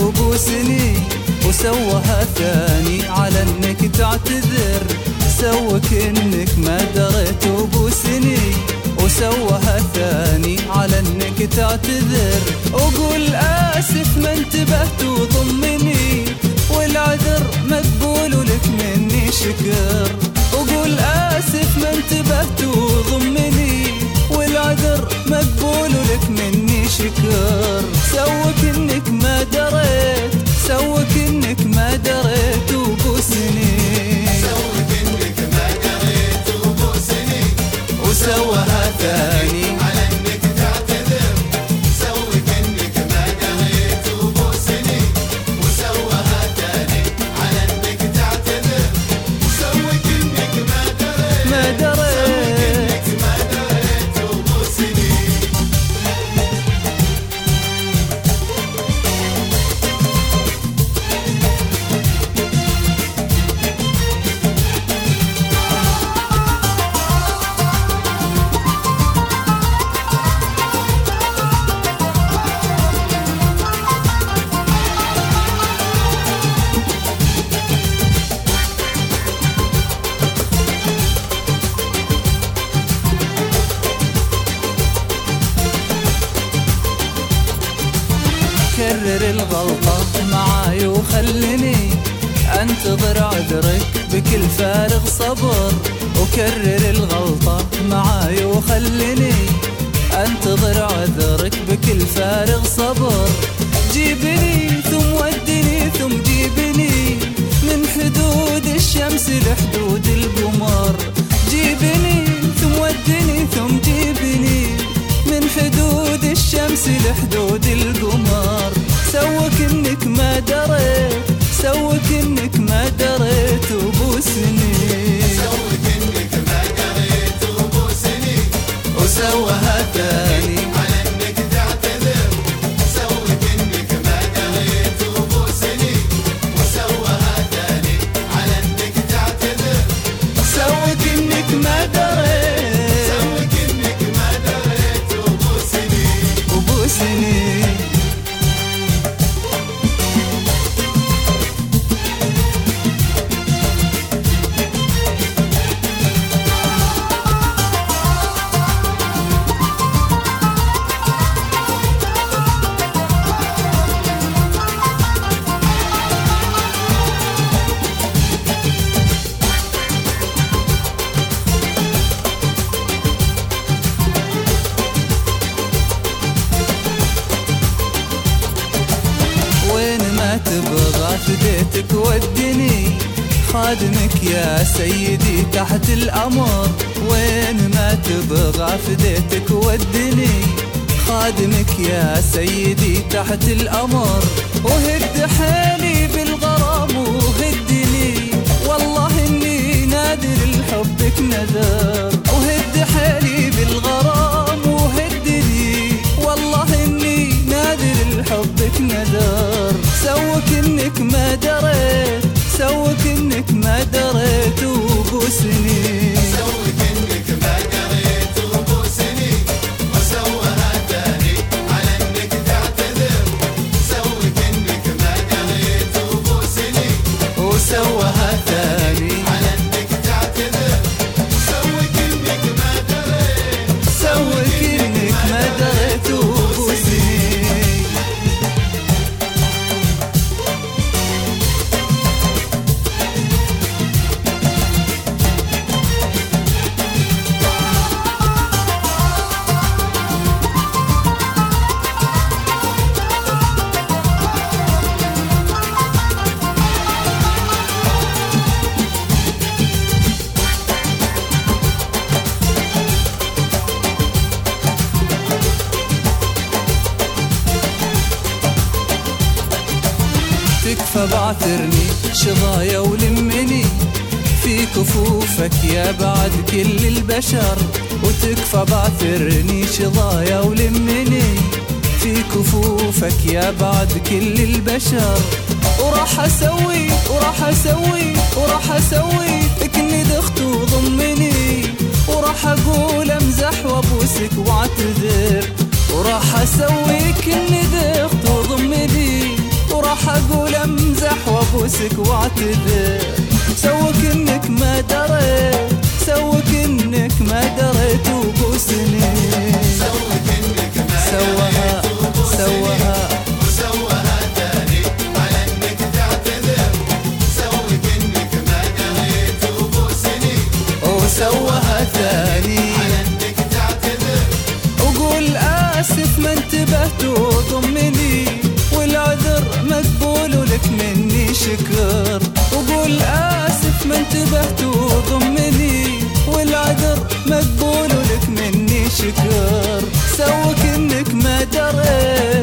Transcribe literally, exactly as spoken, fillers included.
وبوسني، وسوها ثاني على انك تعتذر. سوك انك ما دريت وبوسني، وسوها ثاني على انك تعتذر. وقول آسف ما انتبهت وضمني، والعذر مقبول ولك مني شكر. وقول آسف ما انتبهت وضمني، والعذر مقبول ولك مني شكر. سوك انك ما دريت، سوك انك ما دريت وبوسني، سوك انك ما دريت وبوسني، وسوها ثاني على انك تعتذر. سوك انك ما دريت وبوسني، وسوها ثاني على انك تعتذر. سوك انك ما دريت، ما دريت انك ما دريت وبوسني. كرر الغلطة معاي وخلني انتظر عذرك بكل فارغ صبر. وكرر الغلطة معاي وخلني انتظر عذرك بكل فارغ صبر. جيبني ثم ودني ثم جيبني من حدود الشمس لحدود القمر. جيبني ثم ودني ثم جيبني من حدود الشمس لحدود القمر. سوك انك ما دريت، سوك انك ما دريت وبوسني، سوك انك ما دريت وبوسني، وسوها ثاني على انك تعتذر. سوك انك ما دريت وبوسني، وسوها ثاني على انك تعتذر. سوك انك ما دريت، سوك انك ما دريت وبوسني، وبوسني. تبغى فديتك ودني، خادمك يا سيدي تحت الأمر. وين ما تبغى فديتك ودني، خادمك يا سيدي تحت الأمر. وهد حالي بالغرام وهدني، والله إني نادر لحبك نذر. وهد حالي بالغرام وهدني، والله إني نادر لحبك نذر. سوك انك ما دريت، سوك انك ما دريت وبوسني، سوك انك ما دريت وبوسني، وسوها ثاني على انك تعتذر. سوك انك ما دريت وبوسني، وسوها ثاني على انك تعتذر. سوك انك ما دريت، سوك انك ما دريت وبوسني. تكفى بعثرني شظايا ولمني في كفوفك يا بعد كل البشر. وتكفى بعثرني شظايا ولمني في كفوفك يا بعد كل البشر. وراح اسوي وراح اسوي وراح اسوي اكني دخت وضمني، وراح اقول امزح وابوسك واعتذر. وراح اسوي كني دخت وضمني، وراح راح اقول امزح وابوسك واعتذر، سوك انك ما دريت، سوك انك ما دريت وبوسني. سوك انك ما سوها سوها وسوها تاني على انك تعتذر، سوك انك ما دريت وبوسني. وسوها ثاني على انك تعتذر، وقول آسف ما انتبهت وضمني، والعذر مقبول ولك مني شكر. وقول آسف ما انتبهت وضمني، والعذر مقبول ولك مني شكر. سوك انك ما دريت